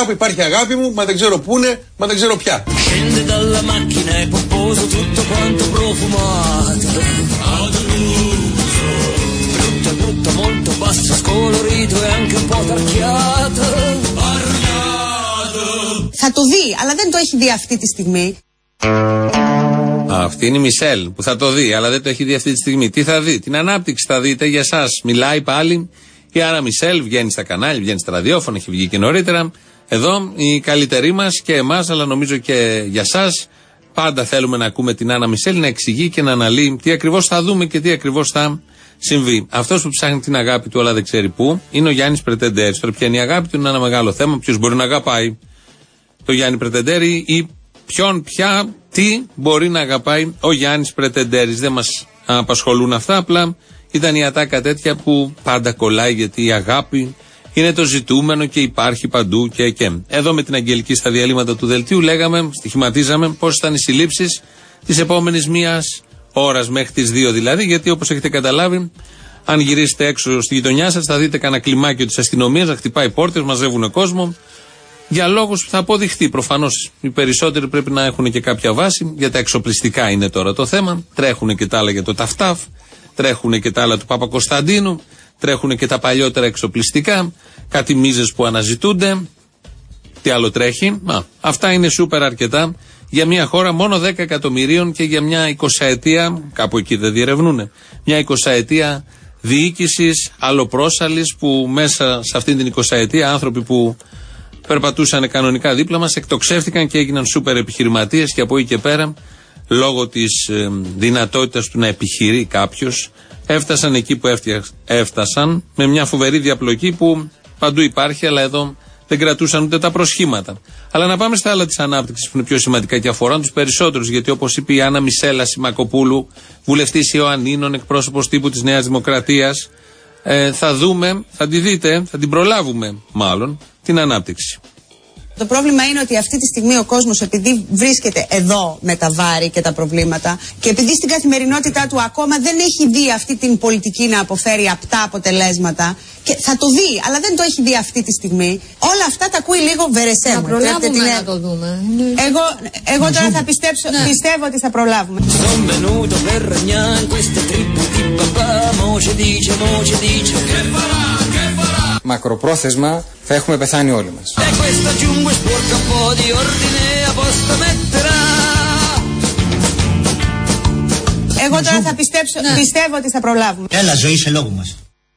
Κάπου υπάρχει αγάπη μου, μα δεν ξέρω πού είναι, μα δεν ξέρω πια. Θα το δει, αλλά δεν το έχει δει αυτή τη στιγμή. Αυτή είναι η Μισελ που θα το δει, αλλά δεν το έχει δει αυτή τη στιγμή. Τι θα δει? Την ανάπτυξη θα δείτε για εσάς. Μιλάει πάλι η Άννα Μισελ, βγαίνει στα κανάλια, βγαίνει στα ραδιόφωνα, έχει βγει και νωρίτερα. Εδώ η καλύτερη μας και εμάς, αλλά νομίζω και για εσάς. Πάντα θέλουμε να ακούμε την Άννα Μισελ να εξηγεί και να αναλύει τι ακριβώς θα δούμε και τι ακριβώς θα συμβεί. Αυτός που ψάχνει την αγάπη του, αλλά δεν ξέρει πού, είναι ο Γιάννης Πρετεντέρης. Τώρα, ποια είναι η αγάπη του, είναι ένα μεγάλο θέμα. Ποιος μπορεί να αγαπάει το Γιάννη Πρετεντέρη ή ποιον, πια, τι μπορεί να αγαπάει ο Γιάννης Πρετεντέρης. Δεν μας απασχολούν αυτά, απλά ήταν η ατάκα τέτοια που πάντα κολλάει, γιατί η αγάπη είναι το ζητούμενο και υπάρχει παντού και. Εδώ με την Αγγελική στα διαλύματα του δελτίου λέγαμε, στοιχηματίζαμε πώς ήταν οι συλλήψεις της επόμενης μίας ώρας μέχρι τις 2 δηλαδή, γιατί όπως έχετε καταλάβει, αν γυρίσετε έξω στη γειτονιά σας θα δείτε κανένα κλιμάκιο της αστυνομίας να χτυπάει πόρτες, μαζεύουν κόσμο. Για λόγους που θα αποδειχθεί. Προφανώς οι περισσότεροι πρέπει να έχουν και κάποια βάση. Για τα εξοπλιστικά είναι τώρα το θέμα. Τρέχουν και τα άλλα για το Ταφτάφ. Τρέχουν και τα άλλα του Παπακοσταντίνου. Τρέχουν και τα παλιότερα εξοπλιστικά. Κάτι μίζες που αναζητούνται. Τι άλλο τρέχει? Αυτά είναι σούπερ αρκετά για μια χώρα μόνο 10 εκατομμυρίων και για μια 20ετία, κάπου εκεί δεν διερευνούν, μια 20ετία διοίκησης αλλοπρόσαλης, που μέσα σε αυτήν την 20ετία άνθρωποι που περπατούσαν κανονικά δίπλα μας εκτοξεύτηκαν και έγιναν σούπερ επιχειρηματίες, και από εκεί και πέρα, λόγω της δυνατότητας του να επιχειρεί κάποιος, έφτασαν εκεί που έφτασαν, με μια φοβερή διαπλοκή που παντού υπάρχει, αλλά εδώ δεν κρατούσαν ούτε τα προσχήματα. Αλλά να πάμε στα άλλα της ανάπτυξης που είναι πιο σημαντικά και αφορούν τους περισσότερους, γιατί όπως είπε η Άννα Μισέλα Σιμακοπούλου, βουλευτής Ιωαννίνων, εκπρόσωπος τύπου της Νέας Δημοκρατίας, θα δούμε, θα τη δείτε, θα την προλάβουμε μάλλον, την ανάπτυξη. Το πρόβλημα είναι ότι αυτή τη στιγμή ο κόσμος, επειδή βρίσκεται εδώ με τα βάρη και τα προβλήματα και επειδή στην καθημερινότητά του ακόμα δεν έχει δει αυτή την πολιτική να αποφέρει απτά αποτελέσματα, και θα το δει, αλλά δεν το έχει δει αυτή τη στιγμή, όλα αυτά τα ακούει λίγο βερεσέ. Θα προλάβουμε να το δούμε. Εγώ τώρα θα πιστεύω ότι θα προλάβουμε. Μακροπρόθεσμα θα έχουμε πεθάνει όλοι μας. Εγώ τώρα θα πιστεύω ότι θα προλάβουμε. Έλα, ζωή σε λόγου μας.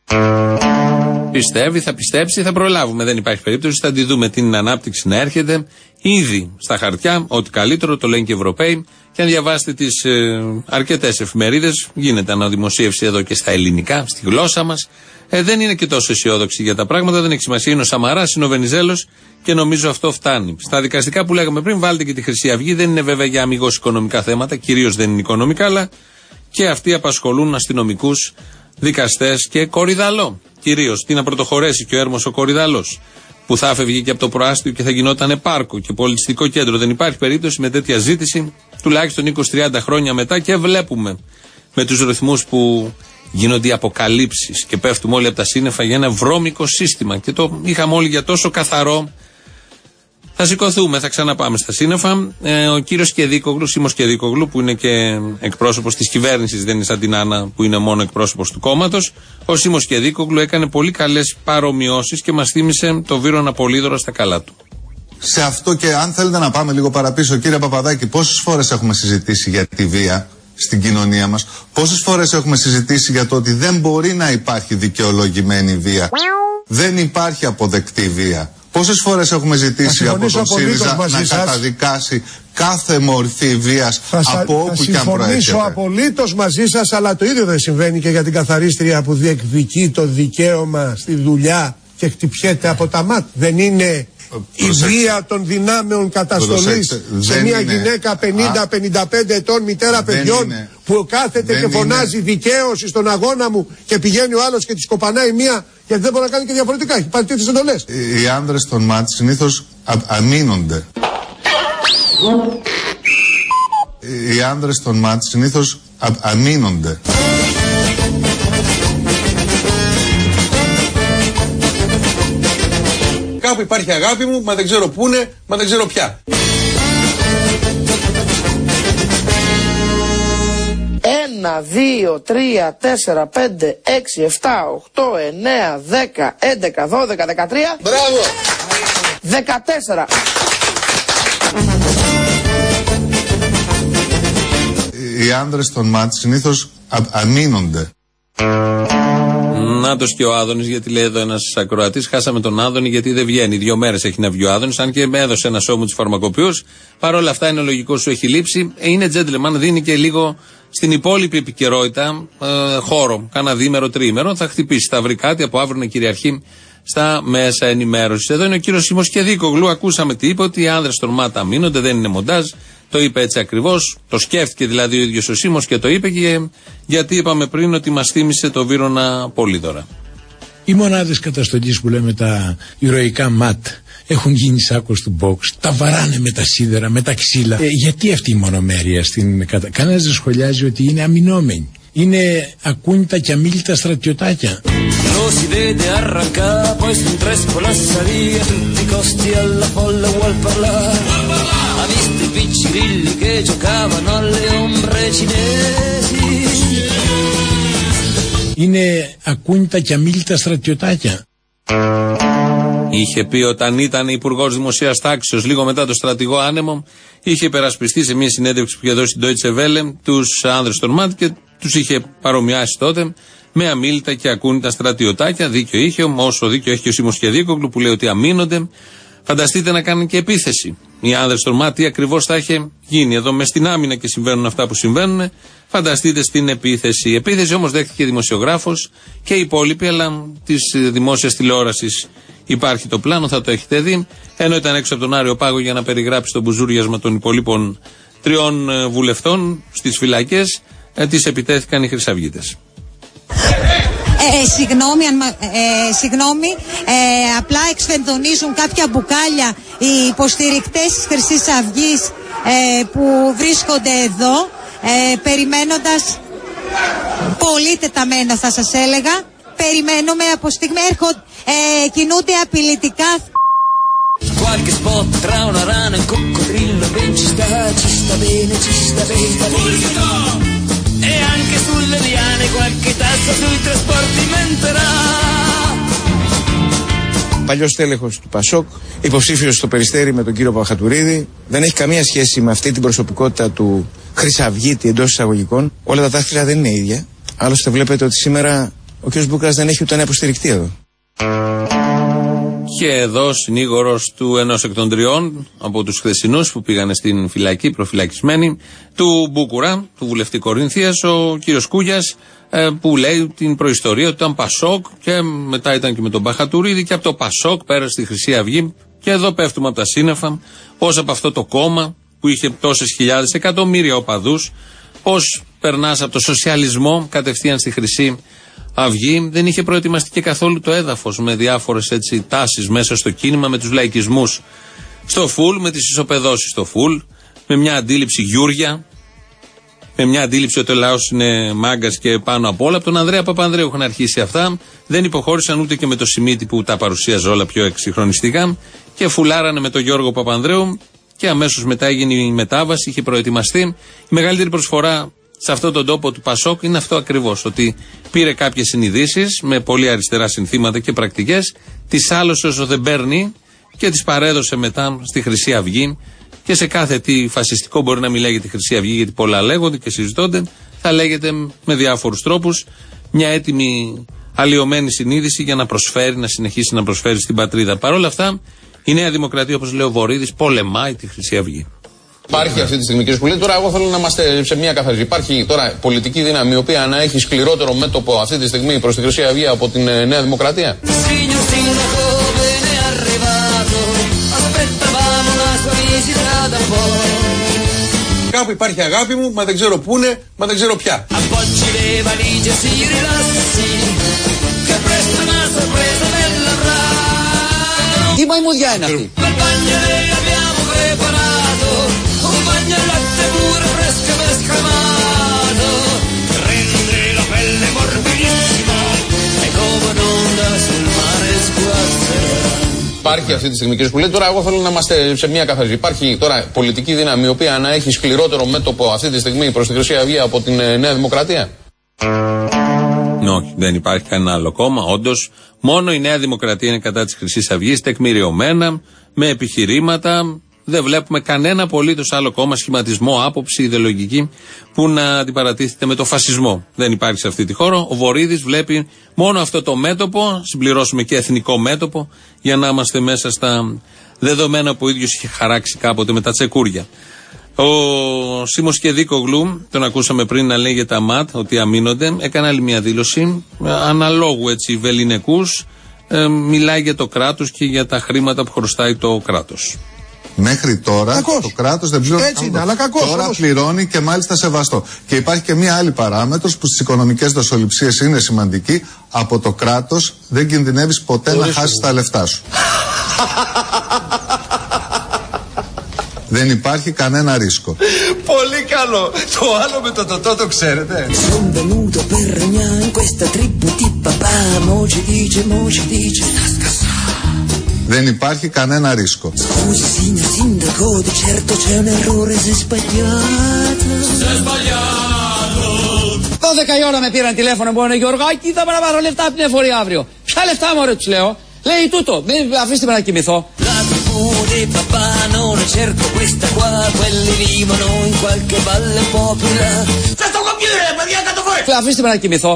Πιστεύει, θα πιστέψει, θα προλάβουμε. Δεν υπάρχει περίπτωση. Θα τη δούμε την ανάπτυξη να έρχεται ήδη στα χαρτιά. Ό,τι καλύτερο, το λένε και οι Ευρωπαίοι. Και αν διαβάσετε τις αρκετές εφημερίδες, γίνεται αναδημοσίευση εδώ και στα ελληνικά, στη γλώσσα μας. Δεν είναι και τόσο αισιόδοξη για τα πράγματα. Δεν έχει σημασία. Είναι ο Σαμαράς, είναι ο Βενιζέλος και νομίζω αυτό φτάνει. Στα δικαστικά που λέγαμε πριν, βάλτε και τη Χρυσή Αυγή. Δεν είναι βέβαια για αμιγώς οικονομικά θέματα, κυρίως δεν είναι οικονομικά, αλλά και αυτοί απασχολούν αστυνομικούς, δικαστές και Κορυδαλό. Κυρίως τι να πρωτοχωρέσει και ο Έρμος ο Κορυδαλός, που θα έφευγε και από το προάστιο και θα γινόταν πάρκο και πολιτιστικό κέντρο. Δεν υπάρχει περίπτωση με τέτοια ζήτηση, τουλάχιστον 20-30 χρόνια μετά, και βλέπουμε με τους ρυθμούς που γίνονται οι αποκαλύψεις και πέφτουμε όλοι από τα σύννεφα για ένα βρώμικο σύστημα. Και το είχαμε όλοι για τόσο καθαρό. Θα σηκωθούμε, θα ξαναπάμε στα σύννεφα. Ο κύριος Κεδίκογλου, Σίμος Κεδίκογλου, που είναι και εκπρόσωπος της κυβέρνησης, δεν είναι σαν την Άννα που είναι μόνο εκπρόσωπος του κόμματος. Ο Σίμος Κεδίκογλου έκανε πολύ καλές παρομοιώσεις και μας θύμισε το Βύρωνα Πολύδωρα στα καλά του. Σε αυτό, και αν θέλετε να πάμε λίγο παραπίσω, κύριε Παπαδάκη, πόσες φορές έχουμε συζητήσει για τη βία στην κοινωνία μας, πόσες φορές έχουμε συζητήσει για το ότι δεν μπορεί να υπάρχει δικαιολογημένη βία, δεν υπάρχει αποδεκτή βία. Πόσες φορές έχουμε ζητήσει από τον ΣΥΡΙΖΑ να καταδικάσει κάθε μορφή βίας από όπου και αν προέρχεται. Θα συμφωνήσω απολύτως μαζί σας, αλλά το ίδιο δεν συμβαίνει και για την καθαρίστρια που διεκδικεί το δικαίωμα στη δουλειά και χτυπιέται από τα μάτια. Δεν είναι η βία των δυνάμεων καταστολής σε μια γυναίκα 50-55 ετών, μητέρα παιδιών, που κάθεται και φωνάζει δικαίωση στον αγώνα μου, και πηγαίνει ο άλλος και τη κοπανάει μία, γιατί δεν μπορεί να κάνει και διαφορετικά. Έχει πάρει τέτοιες εντολές. Οι άνδρες των ΜΑΤ συνήθως αμήνονται. Οι άνδρες των ΜΑΤ συνήθως αμήνονται. Κάπου Κάπου υπάρχει αγάπη μου, μα δεν ξέρω πού είναι, μα δεν ξέρω πια. 1, 2, 3, 4, 5, 6, 7, 8, 9, 10, 11, 12, 13. Μπράβο! 14. Οι άνδρες των ΜΑΤ συνήθως αμήνονται. Νάτος και ο Άδωνης, γιατί λέει εδώ ένας ακροατής, χάσαμε τον Άδωνη γιατί δεν βγαίνει. 2 μέρες έχει να βγει ο Άδωνης, αν και με έδωσε ένα σώμα τους φαρμακοποιούς. Παρ' όλα αυτά είναι λογικό, σου έχει λείψει. Είναι gentleman, δίνει και λίγο στην υπόλοιπη επικαιρότητα χώρο. Κάνα διήμερο, τριήμερο, θα χτυπήσει. Θα βρει κάτι από αύριο να κυριαρχεί στα μέσα ενημέρωσης. Εδώ είναι ο κύριος Σίμος Κεδίκογλου. Ακούσαμε τι είπε, ότι οι άνδρες των ΜΑΤ αμήνονται, δεν είναι μοντάζ. Το είπε έτσι ακριβώς. Το σκέφτηκε δηλαδή ο ίδιος ο Σίμος και το είπε, και γιατί είπαμε πριν ότι μας θύμισε το Βύρωνα Πολύδωρα. Οι μονάδες καταστολής που λέμε τα ηρωικά ΜΑΤ έχουν γίνει σάκος του box, τα βαράνε με τα σίδερα, με τα ξύλα. Γιατί αυτή η μονομέρεια κανένας δεν σχολιάζει ότι είναι αμυνόμενοι. Είναι ακούνητα και αμίλητα στρατιωτάκια. Είναι ακούνητα και αμίλητα στρατιωτάκια. Είχε πει όταν ήταν υπουργός δημοσίας τάξεως, λίγο μετά το στρατηγό άνεμο, είχε υπερασπιστεί σε μια συνέντευξη που είχε δώσει στην Deutsche Welle τους άνδρες των ΜΑΤ και τους είχε παρομοιάσει τότε με αμίλητα και ακούνητα στρατιωτάκια. Δίκιο είχε, όσο δίκιο έχει και ο Σίμος Κεδίκογλου που λέει ότι αμήνονται. Φανταστείτε να κάνουν και επίθεση οι άνδρες των ΜΑΤ, τι ακριβώς θα είχε γίνει. Εδώ μες στην άμυνα και συμβαίνουν αυτά που συμβαίνουν. Φανταστείτε στην επίθεση. Η επίθεση όμως δέχτηκε δημοσιογράφος και οι υπόλοιποι, αλλά της δημόσιας τηλεόρασης υπάρχει το πλάνο, θα το έχετε δει. Ενώ ήταν έξω από τον Άριο Πάγο για να περιγράψει το μπουζούριασμα των υπολείπων 3 βουλευτών στις φυλακές, τις επιτέθηκαν οι χρυσαυγίτες. Συγγνώμη, απλά εξφενδονίζουν κάποια μπουκάλια οι υποστηρικτές της Χρυσής Αυγής που βρίσκονται εδώ, περιμένοντας, πολύ τεταμένο θα σας έλεγα, περιμένουμε από στιγμή, κινούνται απειλητικά. Qualche spot tra una rana e un coccodrillo ben ci sta bene, e anche sulle liane qualche tassa sui trasporti menterà. Παλιός τέλεχος του Πασόκ, υποψήφιος στο Περιστέρι με τον κύριο Παπαχατουρίδη, δεν έχει καμία σχέση με αυτή την προσωπικότητα του χρυσαυγίτη εντός εισαγωγικών. Όλα τα δάχτυλα δεν είναι ίδια. Άλλωστε βλέπετε ότι σήμερα ο κ. Μπούκρας δεν έχει ούτε ένα υποστηρικτή εδώ. Και εδώ συνήγορος του ενός εκ των 3 από τους χθεσινούς που πήγανε στην φυλακή προφυλακισμένοι, του Μπούκουρα, του βουλευτή Κορινθίας, ο κύριος Κούγιας, που λέει την προϊστορία ότι ήταν Πασόκ και μετά ήταν και με τον Παχατουρίδη και από το Πασόκ πέρασε στη Χρυσή Αυγή, και εδώ πέφτουμε από τα σύννεφα πώς από αυτό το κόμμα που είχε τόσες χιλιάδες, εκατομμύρια οπαδούς, πώς περνάς από το σοσιαλισμό κατευθείαν στη Χρυσή Αυγή. Δεν είχε προετοιμαστεί και καθόλου το έδαφος, με διάφορες έτσι τάσεις μέσα στο κίνημα, με τους λαϊκισμούς στο φουλ, με τις ισοπεδώσεις στο φουλ, με μια αντίληψη γιούρια, με μια αντίληψη ότι ο λαός είναι μάγκας και πάνω απ' όλα. Από τον Ανδρέα Παπανδρέου είχαν αρχίσει αυτά, δεν υποχώρησαν ούτε και με το Σιμίτη που τα παρουσίαζε όλα πιο εξυγχρονιστικά, και φουλάρανε με τον Γιώργο Παπανδρέου, και αμέσως μετά έγινε η μετάβαση, είχε προετοιμαστεί. Η μεγαλύτερη προσφορά σε αυτόν τον τόπο του Πασόκ είναι αυτό ακριβώς, ότι πήρε κάποιες συνειδήσεις με πολύ αριστερά συνθήματα και πρακτικές, τις άλωσε όσο δεν παίρνει και τις παρέδωσε μετά στη Χρυσή Αυγή, και σε κάθε τι φασιστικό μπορεί να μιλάει για τη Χρυσή Αυγή, γιατί πολλά λέγονται και συζητώνται, θα λέγεται με διάφορους τρόπους, μια έτοιμη αλλοιωμένη συνείδηση για να προσφέρει, να συνεχίσει να προσφέρει στην πατρίδα. Παρ' όλα αυτά, η Νέα Δημοκρατία, όπως λέει ο Βορίδης, πολεμάει τη Χρυσή Αυγή. Υπάρχει αυτή τη στιγμή, κύριε Σκουλή, τώρα εγώ θέλω να είμαστε σε μια καθαρή. Υπάρχει τώρα πολιτική δύναμη η οποία να έχει σκληρότερο μέτωπο αυτή τη στιγμή προς τη Χρυσή Αυγή από την Νέα Δημοκρατία. Κάπου υπάρχει αγάπη μου, μα δεν ξέρω πού είναι, μα δεν ξέρω πια. Τι μαϊμουδιά είναι αυτή? Υπάρχει αυτή τη στιγμή, κύριε Σκουλίδη. Τώρα, εγώ θέλω να είμαστε σε μια καθαρή. Υπάρχει τώρα πολιτική δύναμη η οποία να έχει σκληρότερο μέτωπο αυτή τη στιγμή προς τη Χρυσή Αυγή από την Νέα Δημοκρατία. Όχι, δεν υπάρχει κανένα άλλο κόμμα. Όντως, μόνο η Νέα Δημοκρατία είναι κατά της Χρυσής Αυγής, τεκμηριωμένα, με επιχειρήματα. Δεν βλέπουμε κανένα απολύτως άλλο κόμμα, σχηματισμό, άποψη, ιδεολογική που να αντιπαρατίθεται με το φασισμό. Δεν υπάρχει σε αυτή τη χώρα. Ο Βορίδης βλέπει μόνο αυτό το μέτωπο, συμπληρώσουμε και εθνικό μέτωπο, για να είμαστε μέσα στα δεδομένα που ο ίδιος είχε χαράξει κάποτε με τα τσεκούρια. Ο Σίμος Κεδίκογλου, τον ακούσαμε πριν να λέει για τα ΜΑΤ ότι αμήνονται, έκανε άλλη μια δήλωση αναλόγου έτσι βεληνικούς, μιλάει για το κράτος και για τα χρήματα που χρωστάει το κράτος. Μέχρι τώρα το κράτος δεν πληρώνει. Έτσι είναι, αλλά κακός. Τώρα πληρώνει και μάλιστα σεβαστό. Και υπάρχει και μία άλλη παράμετρος που στις οικονομικές δοσοληψίες είναι σημαντική. Από το κράτος δεν κινδυνεύεις ποτέ να χάσεις τα λεφτά σου. Δεν υπάρχει κανένα ρίσκο. Πολύ καλό. Το άλλο με το τοτό το ξέρετε. Δεν υπάρχει κανένα ρίσκο. 12 η ώρα με πήραν τηλέφωνο, μου λένε Γιωργάκη, θα πάρω λεφτά από την εφορία αύριο. Ποια λεφτά μου, ρε, τους λέω. Λέει τούτο, αφήστε με να κοιμηθώ. Αφήστε με να κοιμηθώ.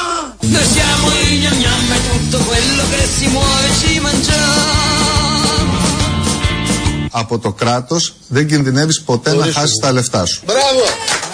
Από το κράτος δεν κινδυνεύεις ποτέ να χάσεις τα λεφτά σου. Μπράβο!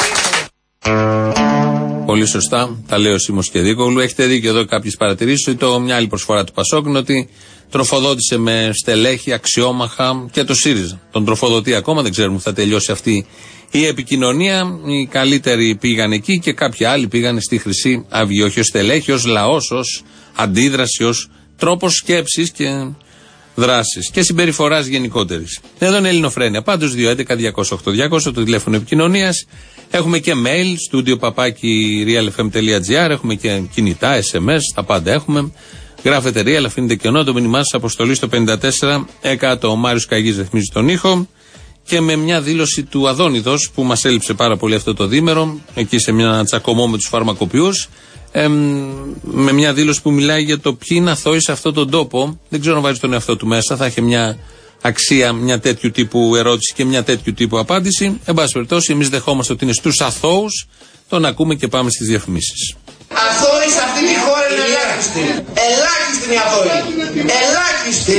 Πολύ σωστά, τα λέει ο Σίμος Κεδίκογλου. Έχετε δίκιο εδώ κάποιες παρατηρήσεις. Μια άλλη προσφορά του Πασόκ είναι ότι τροφοδότησε με στελέχη, αξιόμαχα και το ΣΥΡΙΖΑ. Τον τροφοδοτεί ακόμα, δεν ξέρουμε που θα τελειώσει αυτή η επικοινωνία. Οι καλύτεροι πήγαν εκεί και κάποιοι άλλοι πήγαν στη Χρυσή Αυγή. Όχι ως στελέχη, ως λαός, ως αντίδραση, ως τρόπος σκέψης και δράσης και συμπεριφοράς γενικότερης. Εδώ είναι Ελληνοφρένεια. Πάντως 211-208-200 το τηλέφωνο επικοινωνίας. Έχουμε και mail, studio@realfm.gr. Έχουμε και κινητά, SMS, τα πάντα έχουμε. Γράφετε real, αφήνετε κενό, το μήνυμά σας αποστολή στο 54-100. Ο Μάριος Καγής ρυθμίζει τον ήχο. Και με μια δήλωση του Αδόνιδος που μας έλειψε πάρα πολύ αυτό το δίμερο, εκεί σε μια τσακωμό με τους φαρμακοποιούς, με μια δήλωση που μιλάει για το ποιοι είναι αθώοι σε αυτόν τον τόπο. Δεν ξέρω αν βάζει τον εαυτό του μέσα, θα έχει μια αξία μια τέτοιου τύπου ερώτηση και μια τέτοιου τύπου απάντηση. Εν πάση περιπτώσει, εμείς δεχόμαστε ότι είναι στους αθώους. Τον ακούμε και πάμε στις διαφημίσεις. Αθώοι σε αυτή τη χώρα είναι ελάχιστοι. Ελάχιστοι είναι οι αθώοι. Ελάχιστοι.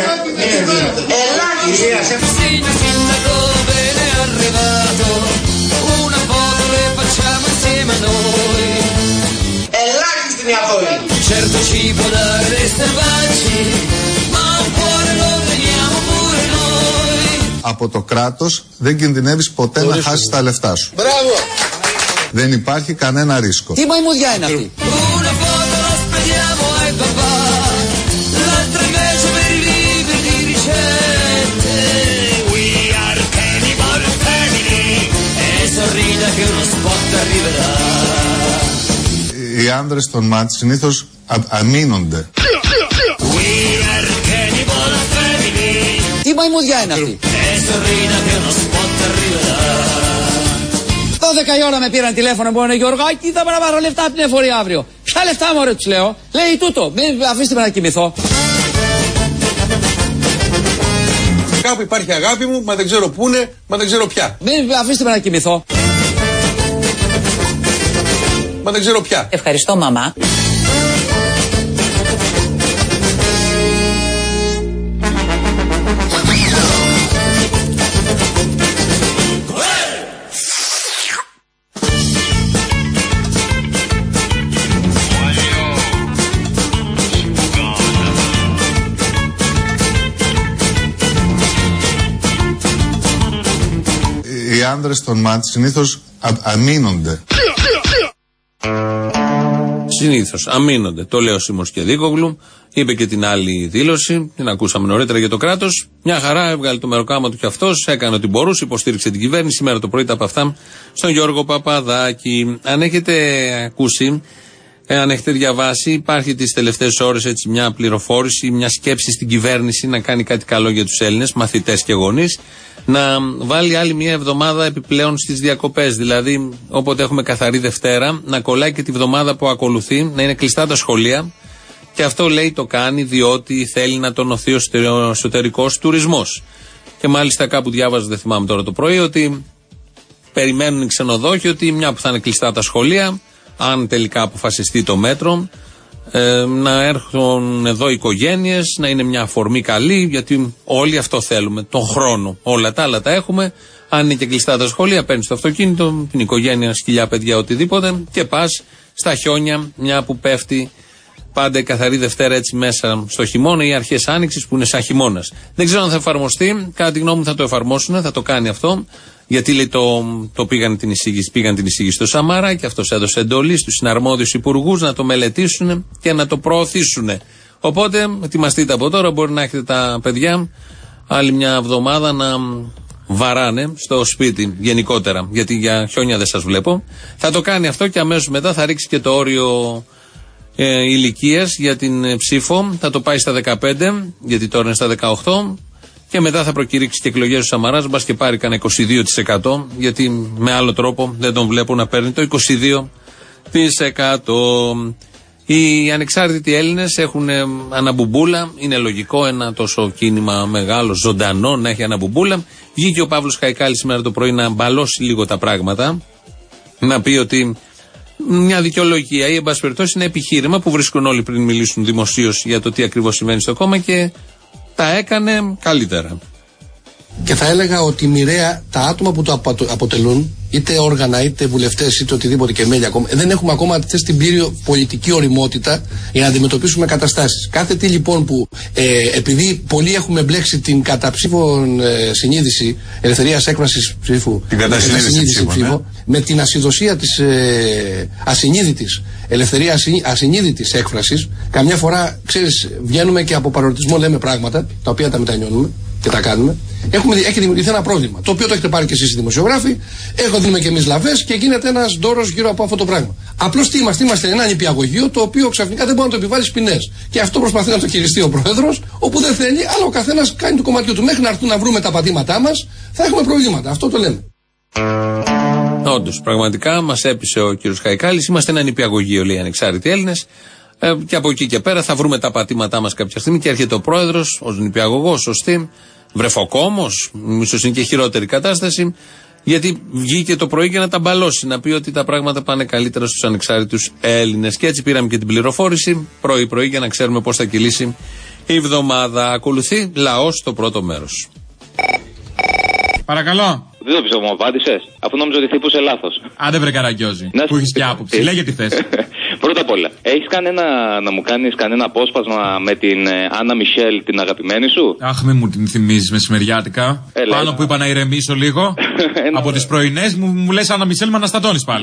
Ελάχιστοι είναι οι αθώοι. Certo ci può dare reservarci, ma un cuore lo teniamo pure noi. Από το κράτος δεν κινδυνεύεις ποτέ να χάσεις τα λεφτά σου. Μπράβο! Δεν υπάρχει κανένα ρίσκο. Τι μαϊμουδιά είναι αυτή. Una foto la spediamo ai papà, l'altra invece per i libri di ricette. We are Cannibal Family, e sorrida che uno spot arriverà. Οι άνδρες των ΜΑΤ συνήθως αμήνονται. We are Cannibal Family. Τι μαϊμουδιά είναι αυτή. E sorrida che uno spot arriverà. 12 η ώρα με πήραν τηλέφωνο, μου λένε Γιωργάκη, θα πάρω λεφτά από την εφορία αύριο. Ποια λεφτά μου, ρε, τους λέω. Λέει τούτο, αφήστε με να κοιμηθώ. Κάπου υπάρχει αγάπη μου, μα δεν ξέρω πού είναι, μα δεν ξέρω πια. Αφήστε με να κοιμηθώ. Μα δεν ξέρω πια. Ευχαριστώ, μαμά. Οι άνδρες των ΜΑΤ συνήθως αμήνονται. Συνήθως αμήνονται. Το λέει ο Σίμος Κεδίκογλου. Είπε και την άλλη δήλωση, την ακούσαμε νωρίτερα για το κράτος. Μια χαρά, έβγαλε το μεροκάμα του κι αυτός, έκανε ό,τι μπορούσε, υποστήριξε την κυβέρνηση. Σήμερα το πρωί τα από αυτά στον Γιώργο Παπαδάκη. Αν έχετε ακούσει, Αν έχετε διαβάσει, υπάρχει τις τελευταίες ώρες έτσι μια πληροφόρηση, μια σκέψη στην κυβέρνηση να κάνει κάτι καλό για τους Έλληνες, μαθητές και γονείς, να βάλει άλλη μια εβδομάδα επιπλέον στις διακοπές. Δηλαδή, όποτε έχουμε καθαρή Δευτέρα, να κολλάει και τη βδομάδα που ακολουθεί, να είναι κλειστά τα σχολεία. Και αυτό λέει το κάνει διότι θέλει να τονωθεί ο εσωτερικός τουρισμός. Και μάλιστα κάπου διάβαζα, δεν θυμάμαι τώρα το πρωί, ότι περιμένουν οι ξενοδόχοι ότι μια που θα είναι κλειστά τα σχολεία, αν τελικά αποφασιστεί το μέτρο, να έρθουν εδώ οι οικογένειες, να είναι μια αφορμή καλή, γιατί όλοι αυτό θέλουμε, τον χρόνο. Όλα τα άλλα τα έχουμε. Αν είναι και κλειστά τα σχολεία, παίρνεις το αυτοκίνητο, την οικογένεια, σκυλιά, παιδιά, οτιδήποτε, και πας στα χιόνια, μια που πέφτει πάντα η καθαρή Δευτέρα έτσι μέσα στο χειμώνα ή αρχές Άνοιξης που είναι σαν χειμώνας. Δεν ξέρω αν θα εφαρμοστεί. Κατά τη γνώμη μου θα το εφαρμόσουν, θα το κάνει αυτό. Γιατί λέει το πήγαν την εισήγηση στο Σαμαρά και αυτός έδωσε εντολή στους συναρμόδιους υπουργούς να το μελετήσουν και να το προωθήσουν. Οπότε ετοιμαστείτε από τώρα, μπορεί να έχετε τα παιδιά άλλη μια εβδομάδα να βαράνε στο σπίτι γενικότερα. Γιατί για χιόνια δεν σας βλέπω. Θα το κάνει αυτό και αμέσως μετά θα ρίξει και το όριο ηλικίας για την ψήφο. Θα το πάει στα 15, γιατί τώρα είναι στα 18. Και μετά θα προκηρύξει και εκλογές ο Σαμαράς, μπας και πάρει κανένα 22%, γιατί με άλλο τρόπο δεν τον βλέπω να παίρνει το 22%. Οι ανεξάρτητοι Έλληνες έχουν αναμπουμπούλα, είναι λογικό ένα τόσο κίνημα μεγάλο, ζωντανό, να έχει αναμπουμπούλα. Βγήκε ο Παύλος Χαϊκάλης σήμερα το πρωί να μπαλώσει λίγο τα πράγματα, να πει ότι μια δικαιολογία ή εν πάση περιπτώσει ένα επιχείρημα που βρίσκουν όλοι πριν μιλήσουν δημοσίως για το τι ακριβώς συμβαίνει στο κόμμα και τα έκανε καλύτερα. Και θα έλεγα ότι μοιραία τα άτομα που το αποτελούν, είτε όργανα, είτε βουλευτές, είτε οτιδήποτε και μέλη ακόμα, δεν έχουμε ακόμα την πλήρη πολιτική οριμότητα για να αντιμετωπίσουμε καταστάσεις. Κάθε τι λοιπόν που, επειδή πολλοί έχουμε μπλέξει την καταψήφων συνείδηση ελευθερίας έκφρασης ψήφου, την κατασυνείδηση ψήφου, με την ασυδοσία της ασυνείδητης ελευθερίας ασυνείδητης έκφρασης, καμιά φορά, ξέρεις, βγαίνουμε και από παρορτισμό λέμε πράγματα, τα οποία τα μετανιώνουμε και τα κάνουμε. Έχει δημιουργηθεί ένα πρόβλημα, το οποίο το έχετε πάρει και εσείς οι δημοσιογράφοι, δίνουμε και εμείς λαβές και γίνεται ένας ντόρος γύρω από αυτό το πράγμα. Απλώς τι είμαστε ένα νηπιαγωγείο το οποίο ξαφνικά δεν μπορεί να το επιβάλλει ποινές. Και αυτό προσπαθεί να το χειριστεί ο πρόεδρος, όπου δεν θέλει, αλλά ο καθένας κάνει το κομματιό του. Μέχρι να έρθουν να βρούμε τα πατήματά μας, θα έχουμε προβλήματα. Αυτό το λέμε. Όντως, πραγματικά μας έπεισε ο κ. Χαϊκάλης. Είμαστε ένα νηπιαγωγείο, λέει, ανεξάρτητοι Έλληνες. Και από εκεί και πέρα θα βρούμε τα πατήματά μας κάποια στιγμή και έρχεται ο πρόεδρος ως νηπιαγωγός, σωστή, βρεφοκόμος, ίσως είναι και χειρότερη κατάσταση, γιατί βγήκε το πρωί για να τα μπαλώσει, να πει ότι τα πράγματα πάνε καλύτερα στους ανεξάρτητους Έλληνες. Και έτσι πήραμε και την πληροφόρηση πρωί-πρωί για να ξέρουμε πώς θα κυλήσει η εβδομάδα. Ακολουθεί λαός στο πρώτο μέρος. Παρακαλώ. Δεν το πιστεύω, μου απάντησες, αφού νόμιζα ότι χτύπωσε λάθος. Άντε βρε Καραγκιόζη, που έχεις και άποψη. Λέγε τι θες. Πρώτα απ' όλα, έχεις να μου κάνεις κανένα απόσπασμα με την Άννα Μισελ, την αγαπημένη σου? Αχ, μην μου την θυμίζεις μεσημεριάτικα. Πάνω που είπα να ηρεμήσω λίγο. Από τις πρωινές μου λες Άννα Μισελ, με αναστατώνεις πάλι.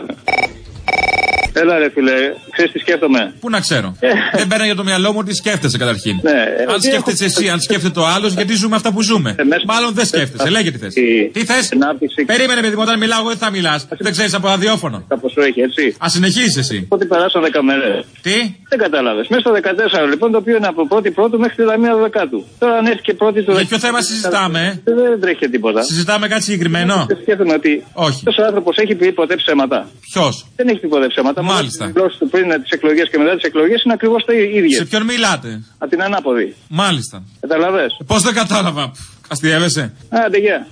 Έλα ρε φίλε, ξέρεις τι σκέφτομαι. Πού να ξέρω. Δεν παίρνει για το μυαλό μου τι σκέφτεσαι καταρχήν. Ναι, αν σκέφτεσαι εσύ, αν σκέφτεται ο άλλος, γιατί ζούμε αυτά που ζούμε. Μάλλον δεν σκέφτεσαι. Λέγε τι θες. Τι θες. Περίμενε, παιδί μου, όταν μιλάω εγώ δεν θα μιλάς. Δεν ξέρεις από ραδιόφωνο. Τα ποσό έχει, έτσι. Α συνεχίσεις εσύ. Ότι περάσαν 10 μέρες. Τι. Δεν κατάλαβες. Μέσα στο 14 λοιπόν, το οποίο είναι από 1η Πρώτου μέχρι 31 Δεκάτου. Τώρα αν έρθει και 1η του. Για ποιο θέμα συζητάμε. Δεν τρέχει τίποτα. Συζητάμε κάτι συγκεκριμένο. Σκέφτομαι ότι. Όχι. Αυτός ο άνθρωπος έχει πει ποτέ ψέματα. Ποιος. Δεν έχει πει ποτέ ψέματα. Μάλιστα. Οι γλώσσες του πριν τις εκλογές και μετά τις εκλογές είναι ακριβώς τα ίδια. Σε ποιον μιλάτε? Από την ανάποδη. Μάλιστα. Καταλαβες. Πώς δεν κατάλαβα. Αστιεύεσαι. Άντε, γεια.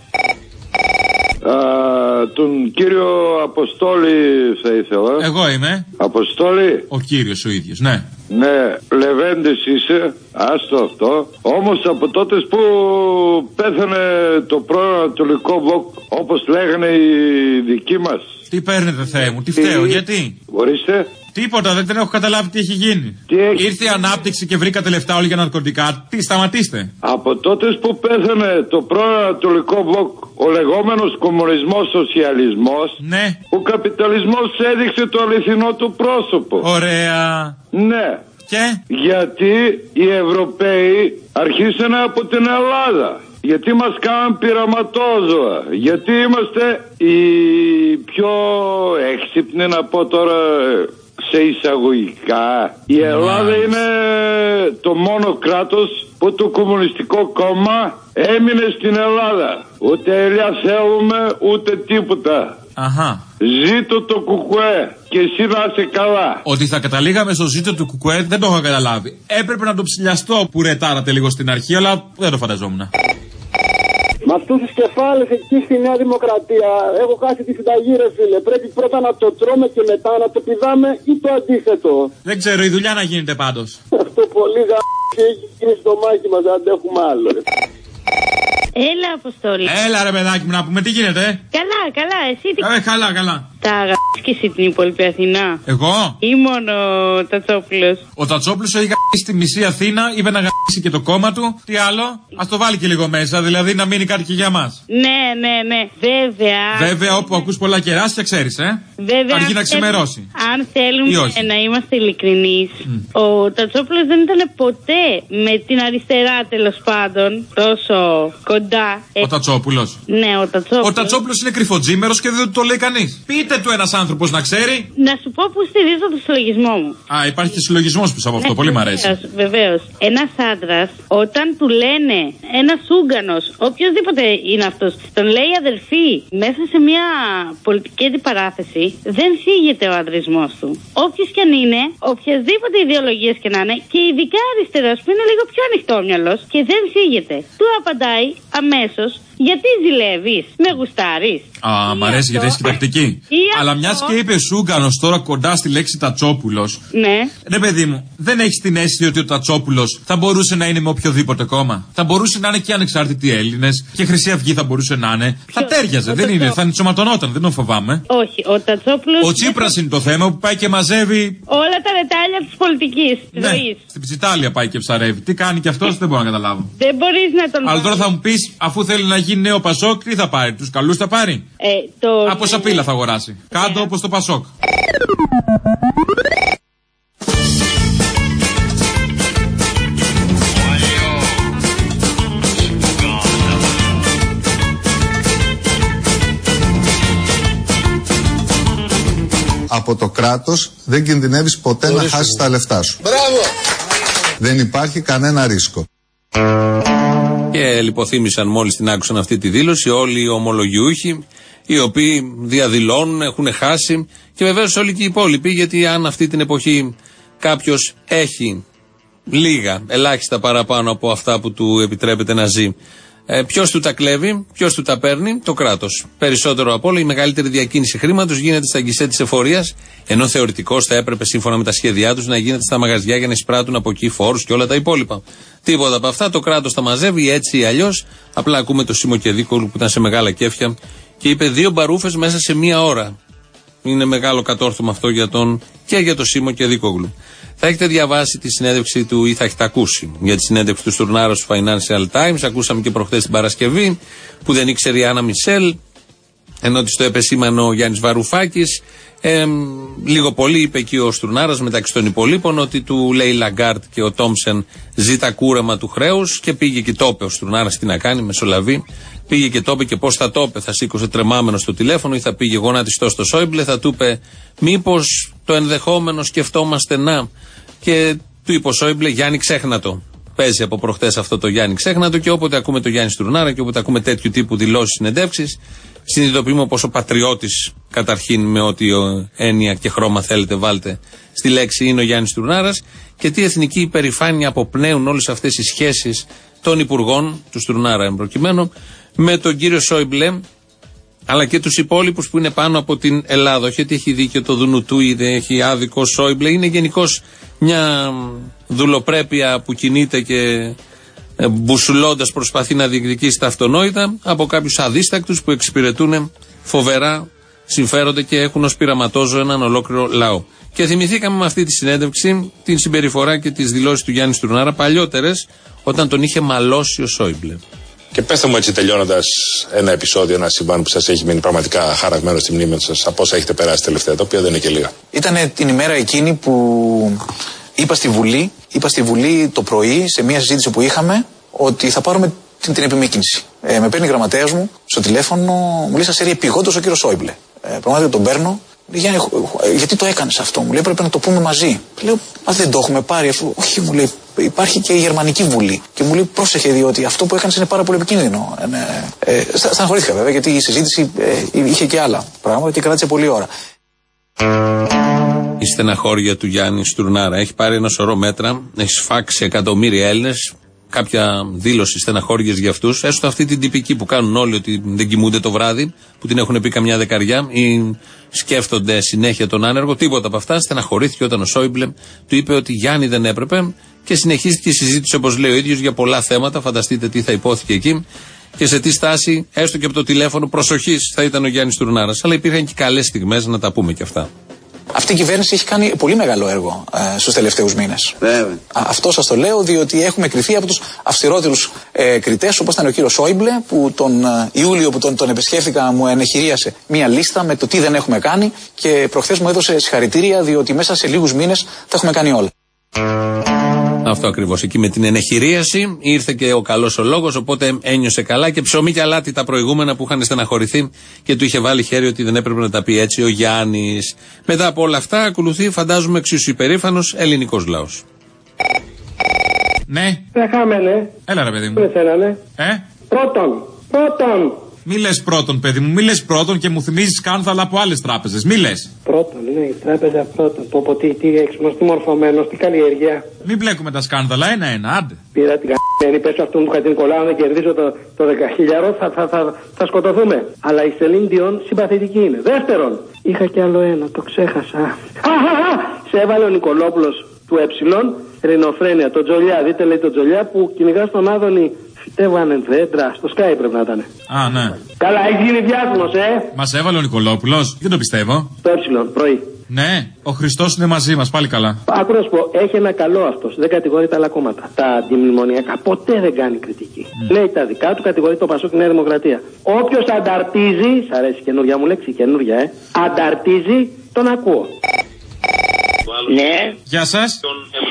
Τον κύριο Αποστόλη θα ήθελα. Εγώ είμαι. Αποστόλη. Ο κύριος ο ίδιος, ναι. Ναι, Λεβέντης είσαι, άστο αυτό. Όμως από τότε που πέθανε το πρώην Ανατολικό Μπλοκ, όπως λέγανε οι δικοί μας. Τι παίρνετε Θεέ μου, τι φταίω, γιατί? Ορίστε. Τίποτα, δεν έχω καταλάβει τι έχει γίνει. Ήρθε η ανάπτυξη και βρήκατε λεφτά όλοι για ναρκωτικά. Τι, σταματήστε. Από τότε που πέθανε το πρώην Ανατολικό Μπλοκ, ο λεγόμενος κομμουνισμός, σοσιαλισμός, ναι. Ο καπιταλισμός έδειξε το αληθινό του πρόσωπο. Ωραία. Ναι. Και? Γιατί οι Ευρωπαίοι αρχίσανε από την Ελλάδα. Γιατί μας κάνουν πειραματόζωα. Γιατί είμαστε οι πιο έξυπνοι, να πω τώρα, σε εισαγωγικά. Η Ελλάδα είναι το μόνο κράτος που το Κομμουνιστικό Κόμμα έμεινε στην Ελλάδα. Ούτε ελιά θέλουμε ούτε τίποτα. Αχα. Ζήτω το Κουκουέ και εσύ να είσαι καλά. Ότι θα καταλήγαμε στο ζήτω του Κουκουέ δεν το έχω καταλάβει. Έπρεπε να το ψηλιαστώ που ρετάρατε λίγο στην αρχή, αλλά δεν το φανταζόμουν. Με αυτούς τους κεφάλες εκεί στη Νέα Δημοκρατία έχω χάσει τη συνταγή, ρε φίλε. Πρέπει πρώτα να το τρώμε και μετά να το πηδάμε ή το αντίθετο. Δεν ξέρω, η δουλειά να γίνεται πάντως. Αυτό πολύ και έχει γίνει στο μάκι μας, δεν αντέχουμε άλλο, ρε. Έλα, Αποστόλη. Έλα, ρε παιδάκι μου, να πούμε τι γίνεται. Καλά, καλά, εσύ τι. Καλά. Τα και εσύ την υπόλοιπη Αθηνά. Εγώ? Ή μόνο ο Τατσόπουλος? Ο Τατσόπουλος έχει γαμπήσει τη μισή Αθήνα, είπε να γαμπήσει και το κόμμα του. Τι άλλο? Ας το βάλει και λίγο μέσα, δηλαδή να μείνει κάτι και για μας. Ναι. Βέβαια, όπου ακούς πολλά κεράσια, ξέρεις, Βέβαια. Αργεί να ξημερώσει. Αν θέλουμε να είμαστε ειλικρινείς, ο Τατσόπουλος δεν ήταν ποτέ με την αριστερά, τέλος πάντων, τόσο κοντά. Ο Τατσόπουλος. Ναι, ο Τατσόπουλος. Ο Τατσόπουλος είναι κρυφοτζήμερος και δεν το λέει κανείς. Πείτε του ένας άνθρωπος να ξέρει. Να σου πω που στηρίζω το συλλογισμό μου. Α, υπάρχει και συλλογισμός πίσω από αυτό. Πολύ μ' αρέσει. Βεβαίως. Ένας άντρας, όταν του λένε ένας Ούγγανος, οποιοδήποτε είναι αυτός, τον λέει αδελφή μέσα σε μια πολιτική αντιπαράθεση, δεν θίγεται ο ανδρισμός του. Όποιος κι αν είναι, οποιασδήποτε ιδεολογίες και να είναι, και ειδικά αριστερός που είναι λίγο πιο ανοιχτόμυαλος και δεν θίγεται, του απαντάει αμέσως. Γιατί ζηλεύεις, με γουστάρεις? Α, μ' αρέσει γιατί έχει τακτική. Αλλά μιας και είπε Ούγγανος τώρα κοντά στη λέξη Τατσόπουλος. Ναι. Ναι, παιδί μου, δεν έχεις την αίσθηση ότι ο Τατσόπουλος θα μπορούσε να είναι με οποιοδήποτε κόμμα? Θα μπορούσε να είναι και ανεξάρτητοι Έλληνες και Χρυσή Αυγή θα μπορούσε να είναι. Θα τέριαζε, δεν είναι, θα ενσωματωνόταν, δεν τον φοβάμαι. Όχι, ο Τατσόπουλος. Ο Τσίπρας είναι το θέμα που πάει και μαζεύει όλα τα ρετάλια της πολιτικής ζωής. Στην Ψιτάλια πάει και ψαρεύει. Τι κάνει και αυτός δεν μπορώ να καταλάβω. Δεν μπορείς να τον. Αλλά τώρα θα μου πεις, αφού θέλει να γίνει νέο Πασόκ, τι θα πάρει, τους καλούς θα πάρει? Από σαπίλα θα αγοράσει. Κάτω όπως το Πασόκ. Από το κράτος δεν κινδυνεύεις ποτέ να χάσεις τα λεφτά σου. Μπράβο! Δεν υπάρχει κανένα ρίσκο. Και λιποθύμησαν μόλις την άκουσαν αυτή τη δήλωση όλοι οι ομολογιούχοι, οι οποίοι διαδηλώνουν, έχουν χάσει, και βεβαίως όλοι και οι υπόλοιποι, γιατί αν αυτή την εποχή κάποιος έχει λίγα, ελάχιστα παραπάνω από αυτά που του επιτρέπεται να ζει, ποιος του τα κλέβει, ποιος του τα παίρνει? Το κράτος. Περισσότερο από όλα, η μεγαλύτερη διακίνηση χρήματος γίνεται στα γκισέ της εφορίας, ενώ θεωρητικώς θα έπρεπε σύμφωνα με τα σχέδιά τους να γίνεται στα μαγαζιά για να εισπράττουν από εκεί φόρους και όλα τα υπόλοιπα. Τίποτα από αυτά, το κράτος τα μαζεύει έτσι ή αλλιώς. Απλά ακούμε το Σίμο Κεδίκογλου που ήταν σε μεγάλα κέφια και είπε 2 μπαρούφες μέσα σε 1 ώρα. Είναι μεγάλο κατόρθωμα αυτό και για το Σίμο Κεδίκογλου. Θα έχετε διαβάσει τη συνέντευξη του ή θα έχετε ακούσει για τη συνέντευξη του Στουρνάρα στο Financial Times. Ακούσαμε και προχθές την Παρασκευή που δεν ήξερε η Άννα Μισελ, ενώ της το επεσήμανε ο Γιάννης Βαρουφάκης. Λίγο πολύ είπε εκεί ο Στουρνάρας μεταξύ των υπολείπων ότι του λέει Λαγκάρτ και ο Τόμψεν ζήτα κούρεμα του χρέους, και πήγε και το είπε ο Στουρνάρας τι να κάνει, μεσολαβεί. Πήγε και το είπε και πώς θα το είπε. Θα σήκωσε τρεμάμενο στο τηλέφωνο ή θα πήγε γονατιστό στο Σόιμπλε, θα του είπε μήπως το ενδεχόμενο σκεφτόμαστε να. Και του είπε ο Σόιμπλε, Γιάννη, ξέχνατο. Παίζει από προχτές αυτό το Γιάννη, ξέχνατο. Και όποτε ακούμε το Γιάννη Στουρνάρα και όποτε ακούμε τέτοιου τύπου δηλώσεις, συνεντεύξεις, συνειδητοποιούμε πόσο πατριώτης, καταρχήν με ό,τι έννοια και χρώμα θέλετε βάλτε στη λέξη, είναι ο Γιάννης Στουρνάρας, και τι εθνική υπερηφάνεια αποπνέουν όλες αυτές οι σχέσεις των υπουργών, του Στουρνάρα εμπροκειμένου, με τον κύριο Σόιμπλε, αλλά και τους υπόλοιπους που είναι πάνω από την Ελλάδα. Όχι ότι έχει δίκιο το Δουνουτού ή δεν έχει άδικο Σόιμπλε, είναι γενικώς μια δουλοπρέπεια που κινείται και μπουσουλώντας προσπαθεί να διεκδικήσει τα αυτονόητα από κάποιους αδίστακτους που εξυπηρετούν φοβερά συμφέρονται και έχουν ως πειραματόζω έναν ολόκληρο λαό. Και θυμηθήκαμε με αυτή τη συνέντευξη την συμπεριφορά και τις δηλώσεις του Γιάννη Στουρνάρα παλιότερες, όταν τον είχε μαλώσει ο Σόιμπλε. Και πέστε μου έτσι τελειώνοντας ένα επεισόδιο, ένα συμβάν που σας έχει μείνει πραγματικά χαραγμένο στη μνήμη σας από όσα έχετε περάσει τελευταία, τα οποία δεν είναι και λίγα. Ήταν την ημέρα εκείνη που είπα στη Βουλή το πρωί σε μια συζήτηση που είχαμε ότι θα πάρουμε την επιμήκυνση. Με παίρνει η γραμματέας μου στο τηλέφωνο, μου λέει σας έρει επειγόντως ο κύριος Σόιμπλε. Πραγματικά τον παίρνω, Γιάννη, γιατί το έκανες αυτό? Μου λέει, πρέπει να το πούμε μαζί. Λέω, μα δεν το έχουμε πάρει αφού. Όχι, μου λέει, υπάρχει και η Γερμανική Βουλή. Και μου λέει, πρόσεχε, διότι αυτό που έκανες είναι πάρα πολύ επικίνδυνο. Στεναχωρήθηκα βέβαια, γιατί η συζήτηση είχε και άλλα πράγματα και κράτησε πολλή ώρα. Η στεναχώρια του Γιάννη Στουρνάρα έχει πάρει ένα σωρό μέτρα, έχει σφάξει εκατομμύρια Έλληνες. Κάποια δήλωση στεναχώριες για αυτούς, έστω αυτή την τυπική που κάνουν όλοι ότι δεν κοιμούνται το βράδυ, που την έχουν πει καμιά δεκαριά ή σκέφτονται συνέχεια τον άνεργο. Τίποτα από αυτά. Στεναχωρήθηκε όταν ο Σόιμπλε του είπε ότι Γιάννη δεν έπρεπε και συνεχίστηκε η συζήτηση, όπως λέει ο ίδιος, για πολλά θέματα. Φανταστείτε τι θα υπόθηκε εκεί και σε τι στάση, έστω και από το τηλέφωνο προσοχής, θα ήταν ο Γιάννης Στουρνάρας. Αλλά υπήρχαν και καλές στιγμές να τα πούμε και αυτά. Αυτή η κυβέρνηση έχει κάνει πολύ μεγάλο έργο στους τελευταίους μήνες. Αυτό σας το λέω διότι έχουμε κριθεί από τους αυστηρότερους κριτές, όπως ήταν ο κύριος Σόιμπλε, που τον Ιούλιο που τον επισκέφθηκα μου ενεχειρίασε μία λίστα με το τι δεν έχουμε κάνει και προχθές μου έδωσε συγχαρητήρια διότι μέσα σε λίγους μήνες τα έχουμε κάνει όλα. Αυτό ακριβώς. Εκεί με την ενεχειρίαση ήρθε και ο καλός ο λόγος, οπότε ένιωσε καλά και ψωμί και αλάτι τα προηγούμενα που είχαν στεναχωρηθεί και του είχε βάλει χέρι ότι δεν έπρεπε να τα πει έτσι ο Γιάννης. Μετά από όλα αυτά ακολουθεί, φαντάζομαι, εξίσου υπερήφανος ελληνικός λαός. Ναι. Χάμενε. Έλα ρε παιδί μου. Πρώτον. Μη λες πρώτον, παιδί μου, μη λες πρώτον και μου θυμίζεις σκάνδαλα από άλλες τράπεζες. Μη λες. Πρώτον, ναι, η τράπεζα πρώτον. Πω τι έξυπνος, τι μορφωμένος, τι καλλιέργεια. Μην μπλέκουμε τα σκάνδαλα, ένα-ένα, άντε. Πήρα την κ***η, πες αυτόν του Χατζηνικολάου να κερδίσω το 10.000, θα σκοτωθούμε. Αλλά η Σελίν Διόν συμπαθητική είναι. Δεύτερον, είχα κι άλλο ένα, το ξέχασα. Σε έβαλε ο Νικολόπουλος του Ρινοφρένεια, το Τζολιά, δείτε λέει το Τζολιά που κυνηγά στον Άδωνη. Φυτεύανε δέντρα, στο Sky πρέπει να ήταν. Α, ναι. Καλά, έχει γίνει διάσημος, Μας έβαλε ο Νικολόπουλος, δεν το πιστεύω. Το πρωί. Ναι, ο Χριστός είναι μαζί μας, πάλι καλά. Άκου να σου πω, έχει ένα καλό αυτός. Δεν κατηγορεί τα άλλα κόμματα. Τα αντιμνημονιακά ποτέ δεν κάνει κριτική. Λέει τα δικά του, κατηγορεί το Πασόκ και Νέα Δημοκρατία. Όποιος ανταρτίζει, σ' αρέσει καινούργια μου λέξη, καινούργια, ανταρτίζει, τον ακούω. Ναι. Γεια σας.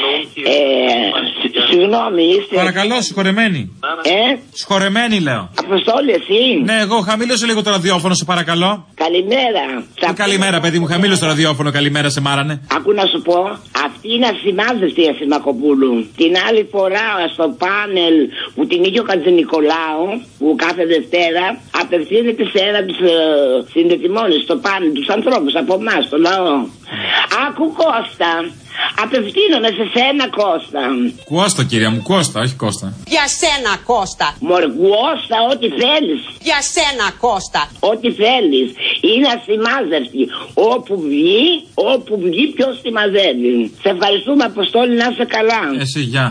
Συγγνώμη, είστε. Παρακαλώ, συγχωρεμένη. Συγχωρεμένη, λέω. Αποστόλη, εσύ. Ναι, εγώ χαμήλωσε λίγο το ραδιόφωνο, σε παρακαλώ. Καλημέρα. Καλημέρα, παιδί μου, χαμήλωσε το ραδιόφωνο, καλημέρα, σε μάρανε. Ακού να σου πω, αυτή είναι ασημάδευτη η Ασημακοπούλου. Την άλλη φορά στο πάνελ που την είχε ο Χατζηνικολάου, που κάθε Δευτέρα απευθύνεται σε ένα από του συνδετημόνες στο πάνελ, του ανθρώπου από εμά, το λαό. Άκου Κώστα, απευθύνομαι σε σένα Κώστα. Κώστα κυρία μου, Κώστα, όχι Κώστα. Για σένα Κώστα. Μωρ Κώστα, ό,τι θέλεις. Για σένα Κώστα. Ό,τι θέλεις. Είναι ασημάζευτη. Όπου βγει ποιος τη μαζεύει. Σε ευχαριστούμε Αποστόλη, να είσαι καλά. Εσύ, γεια.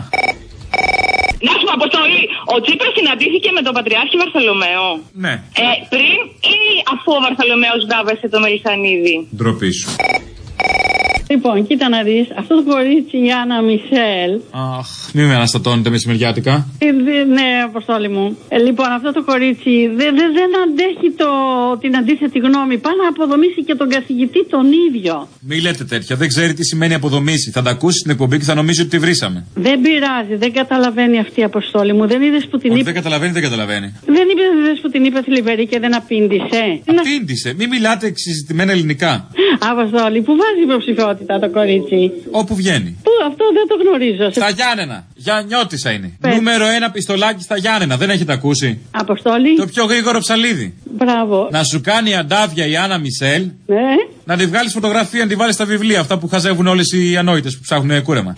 Να σου πω, Αποστόλη, ο Τσίπρας συναντήθηκε με τον Πατριάρχη Βαρθολομαίο. Ναι. Πριν ή αφού ο Βαρθολομαίος βράβευσε το Μελισσανίδη? Ντροπή σου. Λοιπόν, κοίτα να δεις, αυτό το κορίτσι η Άννα Μισελ. Αχ, μην με αναστατώνετε μεσημεριάτικα. Ναι, Αποστόλη μου. Λοιπόν, αυτό το κορίτσι δεν αντέχει την αντίθετη γνώμη. Πάει να αποδομήσει και τον καθηγητή τον ίδιο. Μη λέτε τέτοια, δεν ξέρει τι σημαίνει αποδομήσει. Θα τα ακούσει στην εκπομπή και θα νομίζει ότι τη βρήσαμε. Δεν πειράζει, δεν καταλαβαίνει αυτή η Αποστόλη μου. Δεν είδες που την είπε. Δεν καταλαβαίνει, δεν καταλαβαίνει. Δεν είδες που την είπε θλιβερή και δεν απήντησε. Απήντησε, μην μιλάτε συζητημένα ελληνικά. Αποστόλη, που βάζει υποψηφιότητα το κορίτσι? Όπου βγαίνει. Πού, αυτό δεν το γνωρίζω. Στα Γιάννενα. Γιαννιώτισσα είναι. Νούμερο 1 πιστολάκι στα Γιάννενα. Δεν έχετε ακούσει? Αποστόλη. Το πιο γρήγορο ψαλίδι. Μπράβο. Να σου κάνει αντάβια η Άννα Μισελ. Ναι. Να τη βγάλει φωτογραφία, να τη βάλει στα βιβλία. Αυτά που χαζεύουν όλες οι ανόητες που ψάχνουν κούρεμα.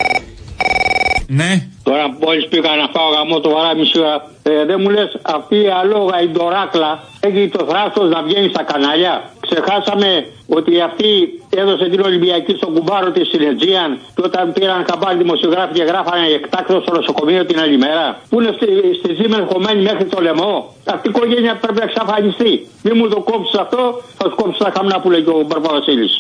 Ναι. Τώρα μόλις πήγα να φάω γαμό το βαρά μισή ώρα, δεν μου λες αυτή η αλόγα η ντοράκλα έχει το θράσος να βγαίνει στα κανάλια. Ξεχάσαμε ότι αυτή έδωσε την Ολυμπιακή στον κουμπάρο της Συνετζίαν και όταν πήραν καμπάρι δημοσιογράφοι και γράφανε εκτάκτο στο νοσοκομείο την άλλη μέρα. Πού είναι στη Ζήμεν χωμένη μέχρι το λαιμό. Αυτή η οικογένεια πρέπει να εξαφανιστεί. Μη μου το κόψεις αυτό, θα σου κόψεις τα χαμνά που λέει και ο Μπαρπαβασίλης.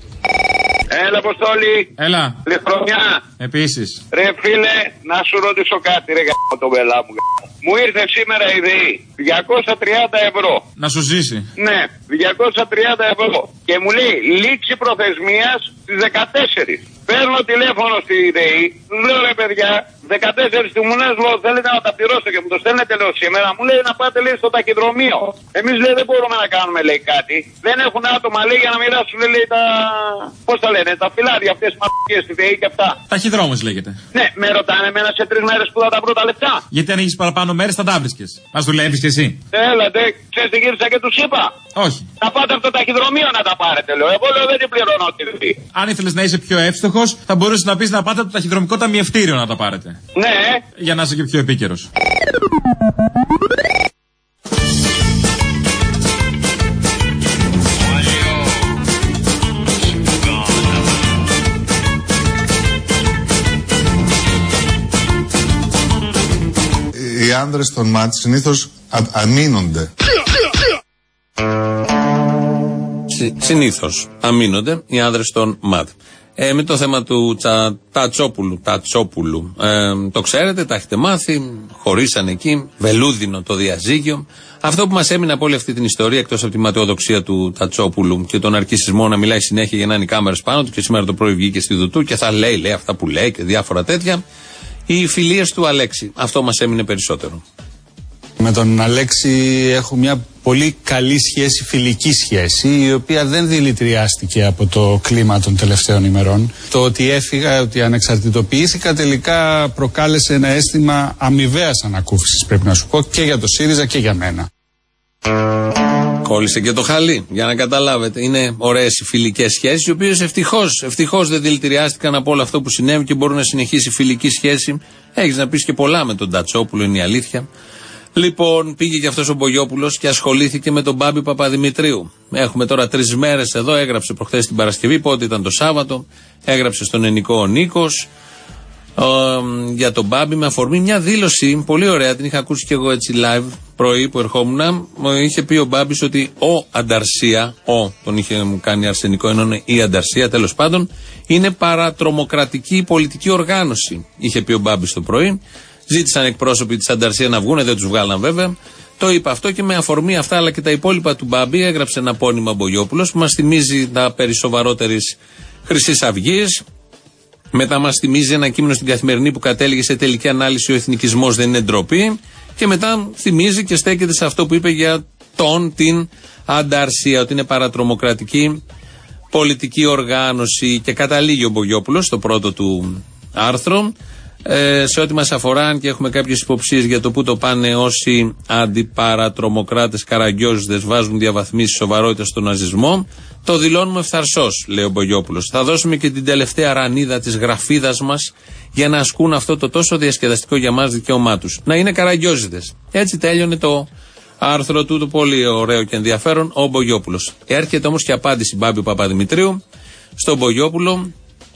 Έλα, Αποστόλη. Έλα. Χρονιά. Επίσης. Ρε φίλε, να σου ρωτήσω κάτι, ρε γάμο το μπελά μου. Μου ήρθε σήμερα η ΔΕΗ 230 ευρώ. Να σου ζήσει. Ναι, 230 ευρώ. και μου λέει λήξη προθεσμίας στις 14. Παίρνω τηλέφωνο στη ΔΕΗ, τους λέω ρε παιδιά, 14 τιμουνές λέω θέλετε να τα πληρώσω και μου το στέλνετε λέω σήμερα. Μου λέει να πάτε λέει στο ταχυδρομείο. Εμείς λέει δεν μπορούμε να κάνουμε λέει κάτι. Δεν έχουν άτομα λέει για να μοιράσουν λέει τα. Πώς τα λένε, τα φυλάδια αυτές τις μαρτυρίες στη ΔΕΗ και αυτά. Ταχυδρόμος λέγεται. Ναι, με ρωτάνε εμένα σε 3 μέρες που θα τα βρω τα λεπτά. Γιατί αν έχεις παραπάνω μέρες θα τα βρίσκες. Μας δουλεύεις κι εσύ. Έλατε, ξέρεις τι γύρισα και τους είπα. Όχι. Να πάτε από το ταχυδρομείο να τα πάρετε λέω. Εγώ λέω δεν την πληρώνω τη ΔΕΗ. Αν ήθελες να είσαι πιο εύστοχος, θα μπορούσες να πεις να πάτε από το ταχυδρομικό ταμιευτήριο να τα πάρετε. Ναι. Για να είσαι και πιο επίκαιρος. Οι άνδρες των ΜΑΤ συνήθως αμήνονται. Συνήθως αμήνονται οι άνδρες των ΜΑΤ. Με το θέμα του Τατσόπουλου, το ξέρετε, τα έχετε μάθει, χωρίσαν εκεί, βελούδινο το διαζύγιο. Αυτό που μας έμεινε από όλη αυτή την ιστορία, εκτός από τη ματαιοδοξία του Τατσόπουλου και τον αρκισισμό να μιλάει συνέχεια για να είναι οι κάμερες πάνω του, και σήμερα το πρωί βγήκε στη Δουτού και θα λέει αυτά που λέει και διάφορα τέτοια, οι φιλίες του Αλέξη. Αυτό μας έμεινε περισσότερο. Με τον Αλέξη έχω μια πολύ καλή σχέση, φιλική σχέση, η οποία δεν δηλητηριάστηκε από το κλίμα των τελευταίων ημερών. Το ότι έφυγα, ότι ανεξαρτητοποιήθηκα, τελικά προκάλεσε ένα αίσθημα αμοιβαίας ανακούφισης, πρέπει να σου πω, και για το ΣΥΡΙΖΑ και για μένα. Κόλλησε και το χαλί, για να καταλάβετε. Είναι ωραίες οι φιλικές σχέσεις, οι οποίες ευτυχώς δεν δηλητηριάστηκαν από όλο αυτό που συνέβη και μπορούν να συνεχίσει η φιλική σχέση. Έχεις να πεις και πολλά με τον Τατσόπουλο, είναι η αλήθεια. Λοιπόν, πήγε και αυτός ο Μπογιόπουλος και ασχολήθηκε με τον Μπάμπη Παπαδημητρίου. Έχουμε τώρα 3 μέρες εδώ, έγραψε προχθές την Παρασκευή, πότε ήταν το Σάββατο, έγραψε στον Ενικό ο Νίκος για τον Μπάμπη με αφορμή μια δήλωση πολύ ωραία, την είχα ακούσει και εγώ έτσι live πρωί που ερχόμουν. Είχε πει ο Μπάμπης ότι ο Ανταρσία, τον είχε κάνει αρσενικό, ενώ η Ανταρσία τέλος πάντων, είναι παρατρομοκρατική πολιτική οργάνωση. Είχε πει ο Μπάμπης το πρωί. Ζήτησαν εκπρόσωποι της Ανταρσία να βγουν, δεν τους βγάλαν βέβαια. Το είπε αυτό και με αφορμή αυτά αλλά και τα υπόλοιπα του Μπάμπη έγραψε ένα πόνημα Μπογιόπουλος που μας θυμίζει τα περί σοβαρότερης Χρυσής Αυγής. Μετά μας θυμίζει ένα κείμενο στην Καθημερινή που κατέληγε σε τελική ανάλυση ο εθνικισμός δεν είναι ντροπή. Και μετά θυμίζει και στέκεται σε αυτό που είπε για την Ανταρσία, ότι είναι παρατρομοκρατική πολιτική οργάνωση. Και καταλήγει ο Μπογιόπουλος στο πρώτο του άρθρο. Σε ό,τι μας αφορά, αν και έχουμε κάποιες υποψίες για το που το πάνε όσοι αντιπαρατρομοκράτες καραγκιόζηδες βάζουν διαβαθμίσεις σοβαρότητας στον ναζισμό, το δηλώνουμε ευθαρσώς, λέει ο Μπογιόπουλος. Θα δώσουμε και την τελευταία ρανίδα της γραφίδας μας για να ασκούν αυτό το τόσο διασκεδαστικό για μας δικαίωμά τους. Να είναι καραγκιόζηδες. Έτσι τέλειωνε το άρθρο του, το πολύ ωραίο και ενδιαφέρον, ο Μπογιόπουλος. Έρχεται όμως και απάντηση Μπάμπη Παπαδημητρίου στον Μπογιόπουλο,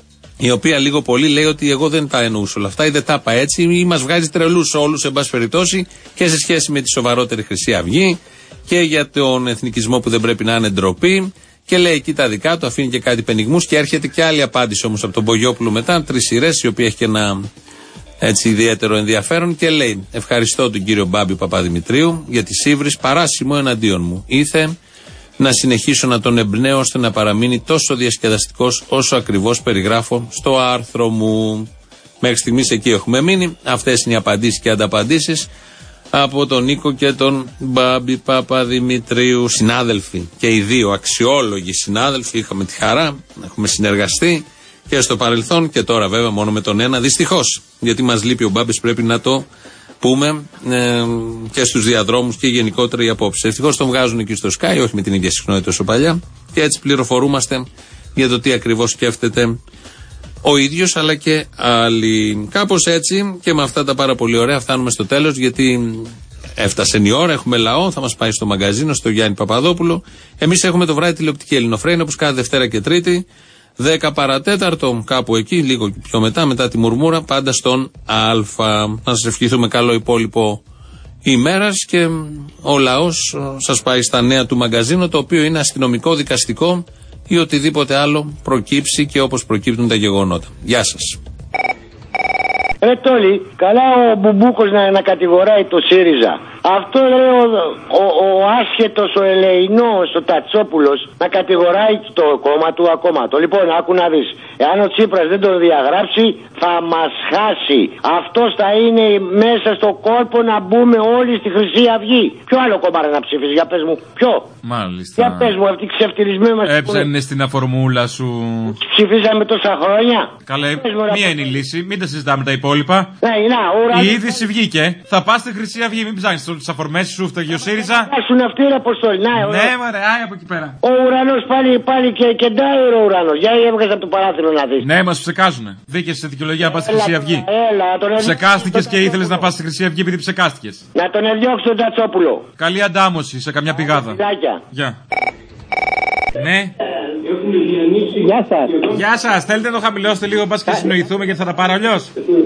η οποία λίγο πολύ λέει ότι εγώ δεν τα εννοούσα όλα αυτά ή δεν τα είπα έτσι, ή μας βγάζει τρελούς όλους, εν πάση περιπτώσει, και σε σχέση με τη σοβαρότερη Χρυσή Αυγή και για τον εθνικισμό που δεν πρέπει να είναι ντροπή. Και λέει εκεί τα δικά του, αφήνει και κάτι πενιγμούς. Και έρχεται και άλλη απάντηση όμως από τον Μπογιόπουλο μετά, 3 σειρές, η οποία έχει και ένα έτσι ιδιαίτερο ενδιαφέρον. Και λέει: ευχαριστώ τον κύριο Μπάμπη Παπαδημητρίου για τη σύβρις παράσημο εναντίον μου. Ήθε να συνεχίσω να τον εμπνέω ώστε να παραμείνει τόσο διασκεδαστικός όσο ακριβώς περιγράφω στο άρθρο μου. Μέχρι στιγμής εκεί έχουμε μείνει. Αυτές είναι οι απαντήσεις και ανταπαντήσεις από τον Νίκο και τον Μπάμπη Παπαδημητρίου. Συνάδελφοι και οι δύο αξιόλογοι συνάδελφοι, είχαμε τη χαρά, έχουμε συνεργαστεί και στο παρελθόν και τώρα βέβαια μόνο με τον ένα, δυστυχώς, γιατί μας λείπει ο Μπάμπης, πρέπει να το πούμε και στους διαδρόμους και γενικότερα οι απόψεις. Ευτυχώς τον βγάζουν εκεί στο Sky, όχι με την ίδια συχνότητα όσο παλιά, και έτσι πληροφορούμαστε για το τι ακριβώς σκέφτεται ο ίδιος αλλά και άλλοι. Κάπως έτσι και με αυτά τα πάρα πολύ ωραία φτάνουμε στο τέλος, γιατί έφτασε η ώρα, έχουμε λαό, θα μας πάει στο μαγκαζίνο, στο Γιάννη Παπαδόπουλο. Εμείς έχουμε το βράδυ τηλεοπτική Ελληνοφρένεια, όπως κάθε Δευτέρα και Τρίτη, 10 παρατέταρτο, κάπου εκεί, λίγο πιο μετά τη μουρμούρα, πάντα στον Α. Να σας ευχηθούμε καλό υπόλοιπο ημέρας και ο λαός σας πάει στα νέα του μαγκαζίνο, το οποίο είναι αστυνομικό, δικαστικό ή οτιδήποτε άλλο προκύψει και όπως προκύπτουν τα γεγονότα. Γεια σας. Ρε Τόλι, καλά ο Μπουμπούκος να κατηγοράει το ΣΥΡΙΖΑ. Αυτό λέει ο άσχετος, ο ελεηνός, ο Τατσόπουλος, να κατηγοράει το κόμμα του ακόμματο. Λοιπόν, άκου να δεις. Εάν ο Τσίπρας δεν τον διαγράψει, θα μας χάσει. Αυτός θα είναι μέσα στο κόλπο να μπούμε όλοι στη Χρυσή Αυγή. Ποιο άλλο κόμμα να ψηφίσει, για πες μου, ποιο? Μάλιστα. Για πες μου, αυτή η ξεφτυλισμένη μας. Έψανε στην αφορμούλα σου. Ψηφίσαμε τόσα χρόνια. Καλέ, μία είναι η λύση, μην τα συζητάμε τα υπόλοιπα. Ναι, η είδηση βγήκε. Θα πας στη Χρυσή Αυγή, μην ψάχνεις τις αφορμές σου, φτωχή ο ΣΥΡΙΖΑ. Άσουν αυτή η αποστολή. Ναι, μωρέ, άι από εκεί πέρα. Ο ουρανός πάλι και κεντάει ο ουρανός. Για έβγαζε από το παράθυρο να δεις. Ναι, μας ψεκάζουνε. Δίκες σε δικαιολογία να πας στη Χρυσή Αυγή. Ψεκάστηκες και ήθελες να πας στη Χρυσή Αυγή επειδή ψεκάστηκες. Να τον εδιώξει τον Τατσόπουλο. Καλή αντάμωση σε καμιά πηγάδα. Γεια. Ναι. Γεια σας. Γεια σας. Θέλετε να το χαμηλώσετε λίγο, πας και συνοηθούμε γιατί θα τα πάρω αλλιώς.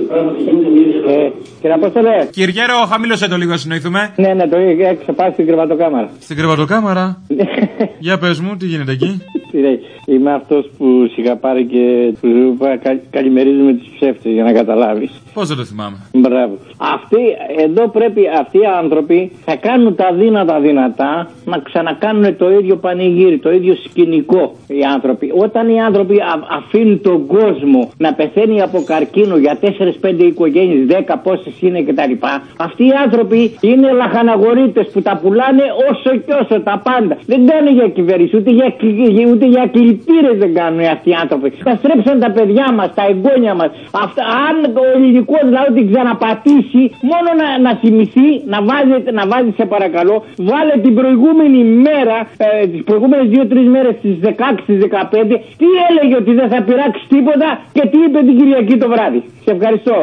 Κύριε Απόστολε. Κυριέρο, χαμήλωσέ το λίγο να συνοηθούμε. Ναι, το έξω πάει στην κρεβατοκάμαρα. Στην κρεβατοκάμαρα. Για πες μου, τι γίνεται εκεί. Είμαι αυτός που σιγά πάρει και του καλημερίζουμε τις ψεύτες για να καταλάβεις. Πώς δεν το θυμάμαι. Μπράβο. Εδώ πρέπει αυτοί οι άνθρωποι θα κάνουν τα δύνατα δυνατά να ξανακάνουν το ίδιο πανηγύρι, το ίδιο σκηνικό οι άνθρωποι. Όταν οι άνθρωποι αφήνουν τον κόσμο να πεθαίνει από καρκίνο για 4-5 οικογένειες, 10 πόσες είναι κτλ. Αυτοί οι άνθρωποι είναι λαχαναγορίτες που τα πουλάνε όσο και όσο τα πάντα. Δεν κάνουν για κυβέρνηση, ούτε για κλητήρες δεν κάνουν αυτοί οι άνθρωποι. Τα στρέψαν τα παιδιά μας, τα εγγόνια μας. Αν το ελληνικό λαό την ξαναπατήσει, μόνο να θυμηθεί, να βάζει σε παρακαλώ, βάλε την προηγούμενη μέρα, τις προηγούμενες 2-3 μέρες, στις 16-15, τι έλεγε ότι δεν θα πειράξει τίποτα και τι είπε την Κυριακή το βράδυ. Σε ευχαριστώ.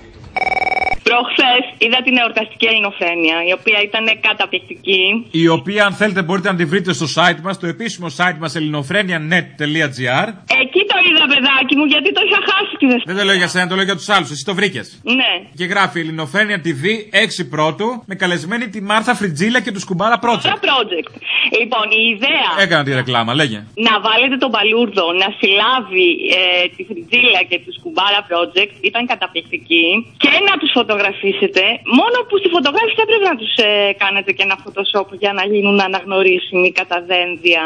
Προχθές είδα την εορταστική ελληνοφρένεια, η οποία ήταν καταπληκτική. Η οποία, αν θέλετε, μπορείτε να τη βρείτε στο site μας, το επίσημο site μας ελληνοφρένια.net.gr. Εκεί το είδα, παιδάκι μου, γιατί το είχα χάσει τη Δευτέρα. Δεν το λέω για σένα, το λέω για τους άλλους. Εσύ το βρήκες. Ναι. Και γράφει Ελληνοφρένια TV 6 πρώτου με καλεσμένη τη Μάρθα Φριτζίλα και του Σκουμπάρα Project. Λοιπόν, η ιδέα. Έκανα τη ρεκλάμα, λέγε. Να βάλετε τον Παλούρδο να συλλάβει τη Φριτζίλα και του Σκουμπάρα Project ήταν καταπληκτική και να τους φωτογραφίσετε. Μόνο που στη φωτογράφηση θα πρέπει να τους κάνετε και ένα Photoshop για να γίνουν αναγνωρίσιμοι κατά δένδια.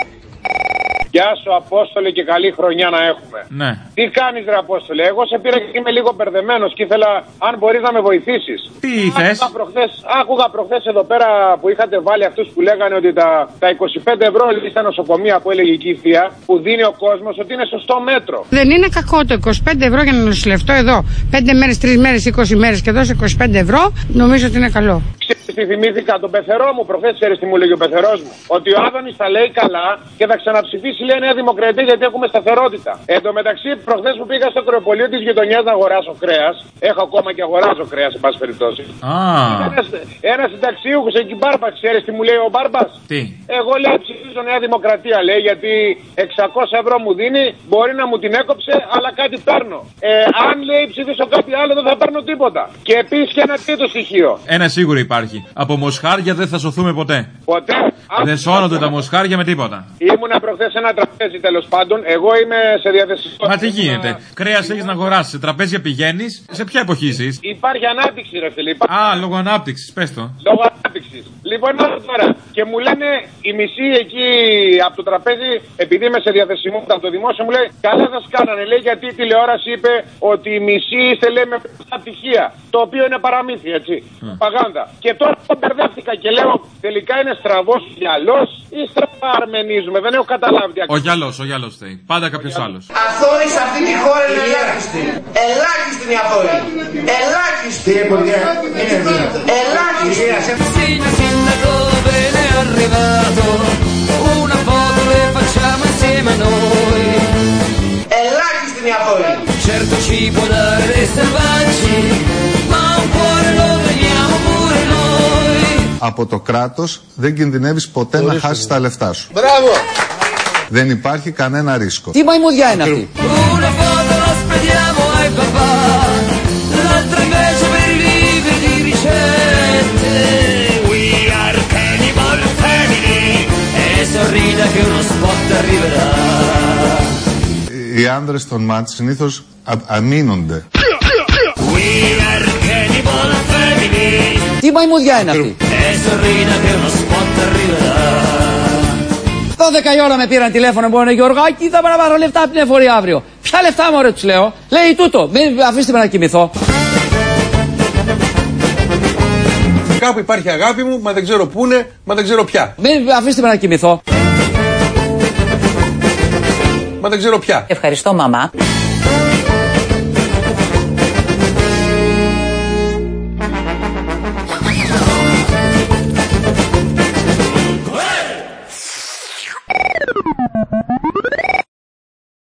Γεια σου, Απόστολε, και καλή χρονιά να έχουμε. Ναι. Τι κάνεις, ρε Απόστολε? Εγώ σε πήρα και είμαι λίγο μπερδεμένος και ήθελα, αν μπορείς, να με βοηθήσεις. Τι θες? Άκουγα προχθές εδώ πέρα που είχατε βάλει αυτούς που λέγανε ότι τα 25 ευρώ στα νοσοκομεία που έλεγε εκεί η θεία, που δίνει ο κόσμος, ότι είναι σωστό μέτρο. Δεν είναι κακό το 25 ευρώ για να νοσηλευτώ εδώ 5 μέρες, 3 μέρες, 20 μέρες και δώσω 25 ευρώ, νομίζω ότι είναι καλό. Στη θυμήθηκα τον πεθερό μου προχθές, ξέρεις τι μου λέγει ο πεθερός μου? Ότι ο Άδωνης τα λέει καλά και θα ξαναψηφίσει, λέει, Νέα Δημοκρατία, γιατί έχουμε σταθερότητα. Εν τω μεταξύ, προχθές που πήγα στο κρεοπολείο της γειτονιάς να αγοράσω κρέας, έχω ακόμα και αγοράζω κρέας, εν πάση περιπτώσει. Ένας συνταξιούχος εκεί, Μπάρμπας, ξέρεις τι μου λέει ο Μπάρμπας? Τι? Εγώ, λέει, ψηφίζω Νέα Δημοκρατία, λέει, γιατί 600 ευρώ μου δίνει, μπορεί να μου την έκοψε, αλλά κάτι παίρνω. Αν, λέει, ψηφίσω κάτι άλλο, δεν θα παίρνω τίποτα. Και επίσης και ένα τρίτο στοιχείο. Ένα σίγουρο υπάρχει. Από μοσχάρια δεν θα σωθούμε ποτέ. Ποτέ. Δεν σώνονται τα μοσχάρια με τίποτα. Ήμουνα προχθές σε ένα τραπέζι, τέλος πάντων. Εγώ είμαι σε διαθεσιμότητα. Μα τι γίνεται? Κρέας έχεις να αγοράσεις. Σε τραπέζια πηγαίνεις. Σε ποια εποχή ζεις? Υπάρχει ανάπτυξη, ρε φίλε. Λόγω ανάπτυξης, πες το. Λόγω ανάπτυξης. Λοιπόν, τώρα. Και μου λένε η μισή εκεί από το τραπέζι, επειδή είμαι σε διαθεσιμότητα από το δημόσιο, μου λέει, καλά σας κάνανε. Λέει, γιατί η τηλεόραση είπε ότι η μισή είστε, λέει, με πλαστά πτυχία. Το οποίο είναι παραμύθι, έτσι. Παγάντα. Και τώρα μπερδεύτηκα και λέω, τελικά είναι στραβός γυαλός ή στραβά αρμενίζουμε? Δεν έχω καταλάβει. Ο γυαλός θέλει. Πάντα κάποιος άλλος. Αθώοι σε αυτή τη χώρα είναι ελάχιστοι. Ελάχιστοι είναι οι αθώοι. Ελάχιστοι. Ελάχιστοι είναι οι αθώοι. Certo ci può dare dei selvaggi, ma un cuore lo vogliamo pure noi. Από το κράτος δεν κινδυνεύεις ποτέ να χάσεις τα λεφτά σου. Μπράβο! Δεν υπάρχει κανένα ρίσκο. Τι μαϊμουδιά είναι αυτή? Una foto la spediamo ai papà, l'altra invece per i libri di ricette. We are cannibal family, e sorrida che uno spot arriverà. Οι άνδρες των ΜΑΤ συνήθως αμήνονται. We are cannibal Τι μαϊμούδια είναι αυτή? 12 η ώρα με πήραν τηλέφωνο, μου λένε Γεωργάκη, θα πάω να πάρω λεφτά από την εφορία αύριο. Ποια λεφτά μωρέ, τους λέω? Λέει τούτο, μην αφήστε με να κοιμηθώ. Κάπου υπάρχει αγάπη μου, μα δεν ξέρω πού είναι, μα δεν ξέρω ποια. Μην αφήστε με να κοιμηθώ. Μα δεν ξέρω ποια. Ευχαριστώ μαμά.